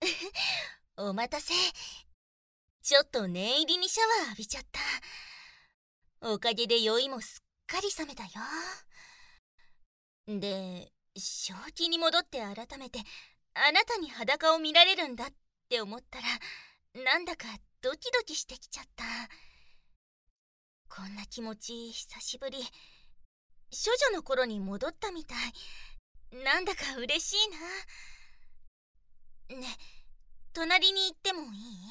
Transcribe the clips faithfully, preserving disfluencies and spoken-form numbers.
お待たせ。ちょっと念入りにシャワー浴びちゃった。おかげで酔いもすっかり冷めたよ。で、正気に戻って改めてあなたに裸を見られるんだって思ったら、なんだかドキドキしてきちゃった。こんな気持ち久しぶり。処女の頃に戻ったみたい。なんだか嬉しいな。ね、隣に行ってもいい？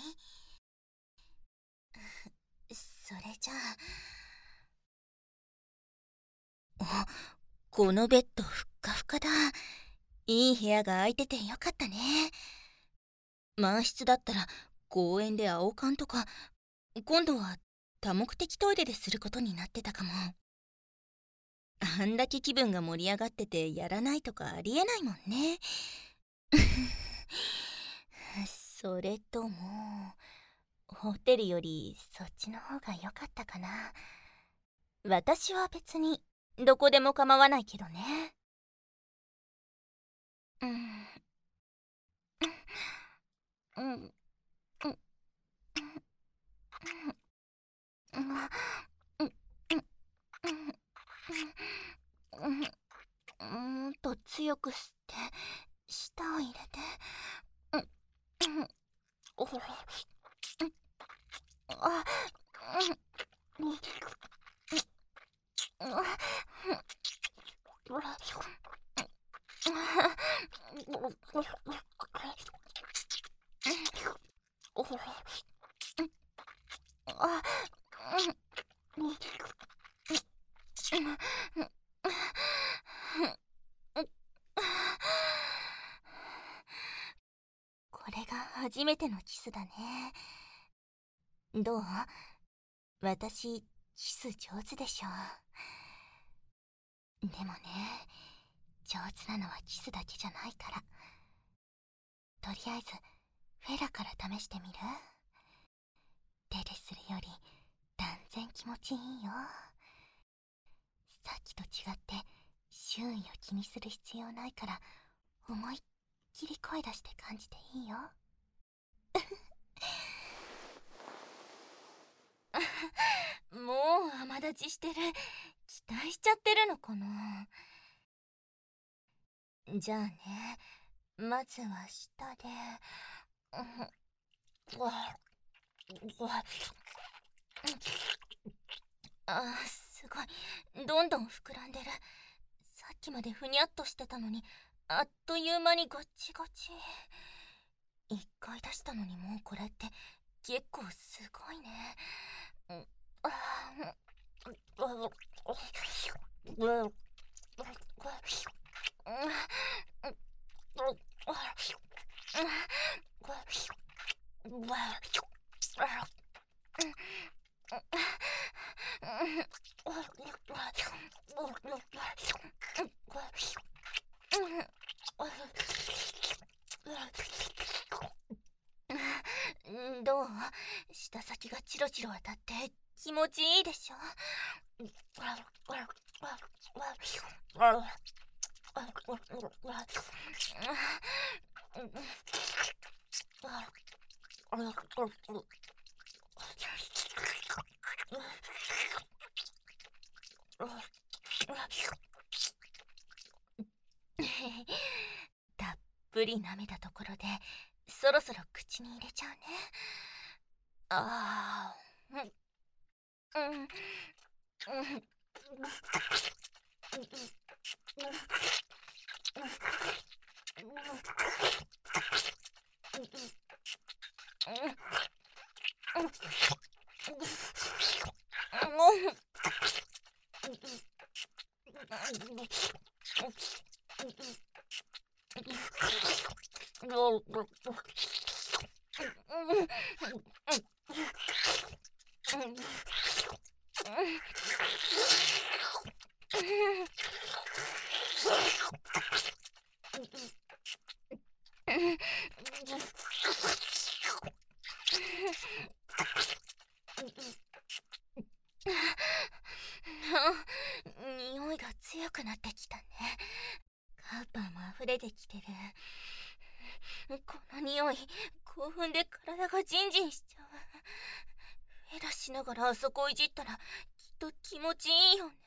それじゃあ。あ、このベッドふっかふかだ。いい部屋が空いててよかったね。満室だったら公園で青缶とか、今度は多目的トイレですることになってたかも。あんだけ気分が盛り上がっててやらないとかありえないもんね。それともホテルよりそっちの方が良かったかな。私は別にどこでも構わないけどね。うんうんうんもっと強く吸って舌を入れて。あこれが初めてのキスだね。どう？私キス上手でしょ。でもね、上手なのはキスだけじゃないから。とりあえずフェラから試してみる？手でするより断然気持ちいいよ。さっきと違って周囲を気にする必要ないから、思いっきり声出して感じていいよ。もう甘立ちしてる。期待しちゃってるのかな。じゃあね、まずは下で。あー、すごい。どんどん膨らんでる。さっきまでふにゃっとしてたのに、あっという間にガチガチ。一回出したのにもうこれって結構すごいね。あどう？舌先がチロチロ当たって気持ちいいでしょ。たっぷり舐めたところでそろそろ口に入れちゃうね。ああ、うんうんうん。匂いが強くなってきたね。カーパーも溢れてきてる。 この匂い、興奮で体がジンジンしちゃう。ヘラしながらあそこいじったらきっと気持ちいいよね。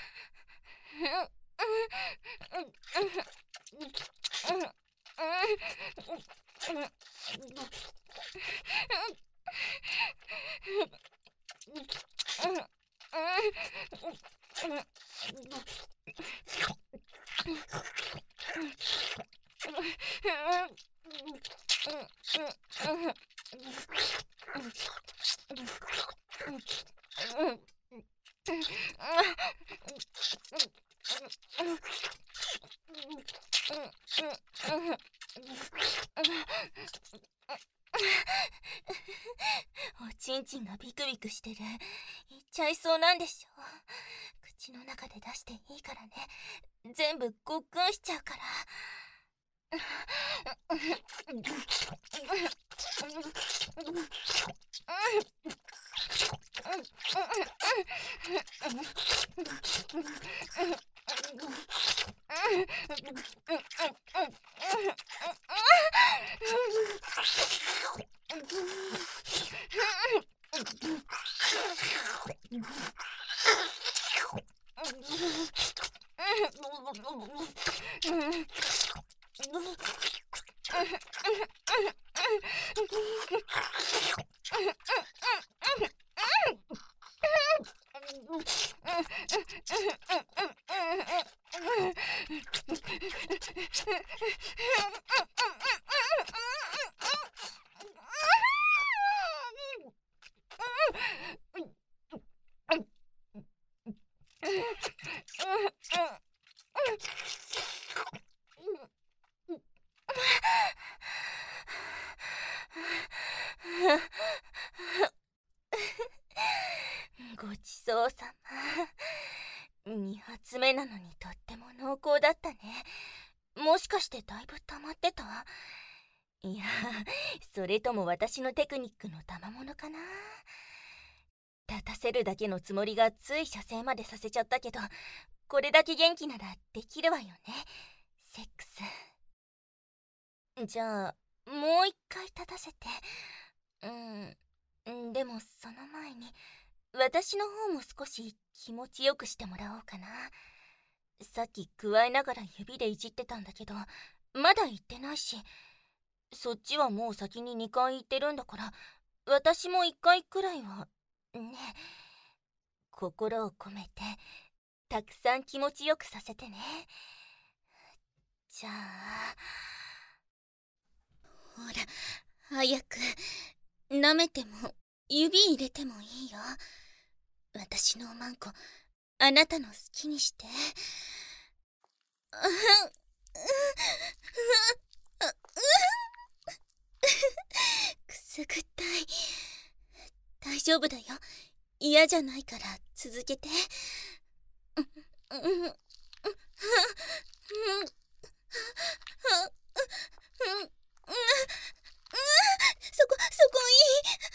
おちんちんがビクビクしてる。いっちゃいそうなんでしょ。口の中で出していいからね。全部ごっくんしちゃうから。ごちそうさま。に発目なのにとっても濃厚だったね。もしかしてだいぶ溜まってた？いや、それとも私のテクニックの賜物かな。立たせるだけのつもりがつい射精までさせちゃったけど、これだけ元気ならできるわよね、セックス。じゃあもう一回立たせて。うんでもその前に私の方も少し気持ちよくしてもらおうかな。さっきくわえながら指でいじってたんだけど、まだ言ってないし、そっちはもう先ににかい言ってるんだから、私もいっかいくらいはね。心を込めてたくさん気持ちよくさせてね。じゃあほら、早く舐めても指入れてもいいよ。私のおまんこ、あなたの好きにして。くすぐったい。大丈夫だよ。嫌じゃないから続けて。そこ、そこいい。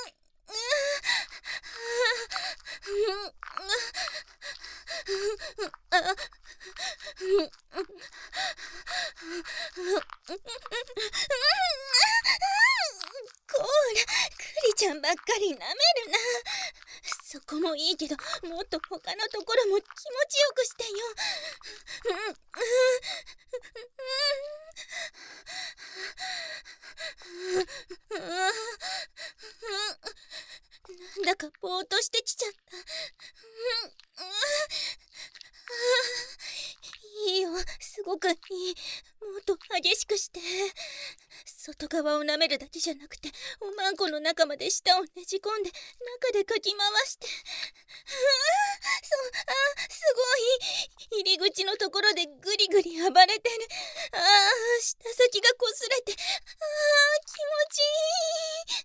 こーら、クリちゃんばっかり舐めるな。そこもいいけど、もっと他のところも気持ちよくしてよ。なんだかぼーっとしてきちゃった。いいよ、すごくいい。もっと激しくして。外側を舐めるだけじゃなくて、おまんこの中まで舌をねじ込んで中でかき回して。そう、あ、すごい。入り口のところでグリグリ暴れてる。ああ、舌先がこすれて、ああ、気持ちいい。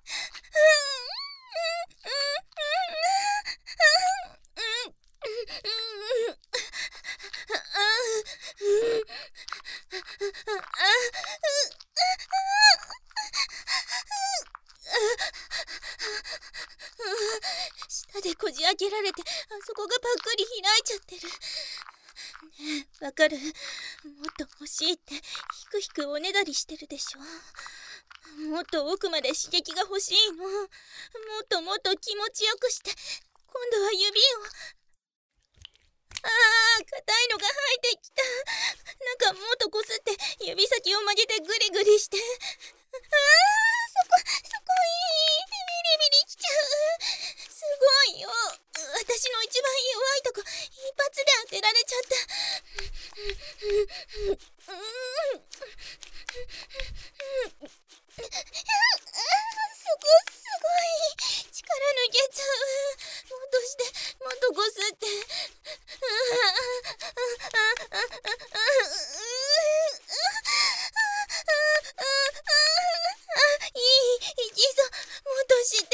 舌でこじ開けられて、あそこがぱっくり開いちゃってる。ねえ、わかる？もっと欲しいって、低くひくおねだりしてるでしょ。もっと奥まで刺激が欲しいの。もっともっと気持ちよくして。今度は指を。ああ、硬いのが生えてきた。なんかもっとこすって指先を曲げてグリグリして。ああ、そこそこいい。ビリビリきちゃう。すごいよ。私の一番弱いとこ一発で当てられちゃった。うん、そこすごい。力抜けちゃう。もっとしてもっとこすって。いい、いきそう。もっとして。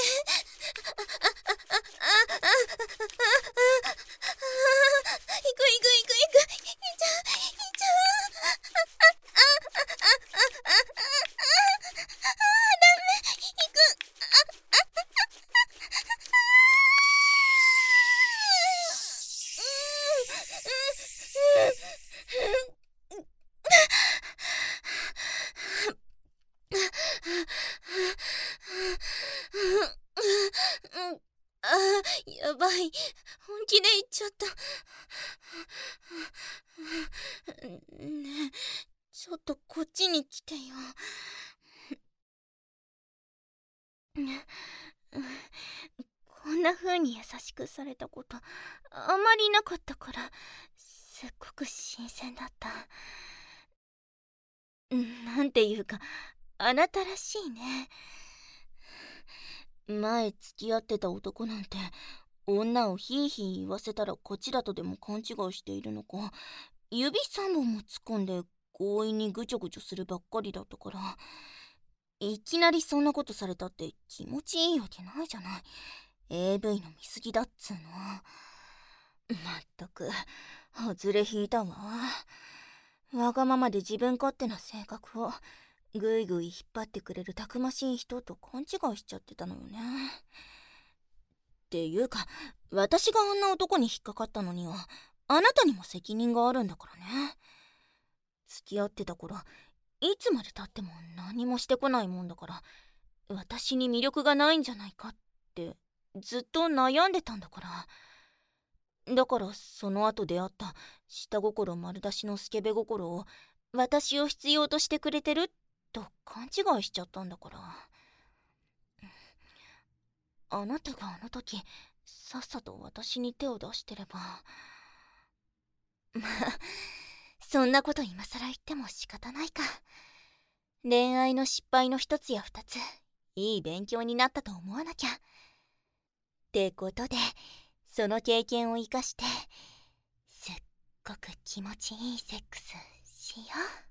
いくいくいくいく。いっちゃういっちゃう。ああ、やばい。本気で言っちゃった。ねえ、ちょっとこっちに来てよ。こんな風に優しくされたことあまりなかったから、すっごく新鮮だった。なんていうか、あなたらしいね。前付き合ってた男なんて、女をヒーヒー言わせたらこちらとでも勘違いしているのか、指さんぼんも突っ込んで強引にぐちょぐちょするばっかりだったから、いきなりそんなことされたって気持ちいいわけないじゃない。 エーブイ の見過ぎだっつーの。まったく外れ引いたわ。わがままで自分勝手な性格をぐいぐい引っ張ってくれるたくましい人と勘違いしちゃってたのよね。っていうか、私があんな男に引っかかったのにはあなたにも責任があるんだからね。付き合ってた頃いつまでたっても何もしてこないもんだから、私に魅力がないんじゃないかってずっと悩んでたんだから。だからその後出会った下心丸出しのスケベ心を私を必要としてくれてると勘違いしちゃったんだから。あなたがあの時さっさと私に手を出してれば。まあそんなこと今更言っても仕方ないか。恋愛の失敗の一つや二ついい勉強になったと思わなきゃ。ってことでその経験を生かしてすっごく気持ちいいセックスしよう。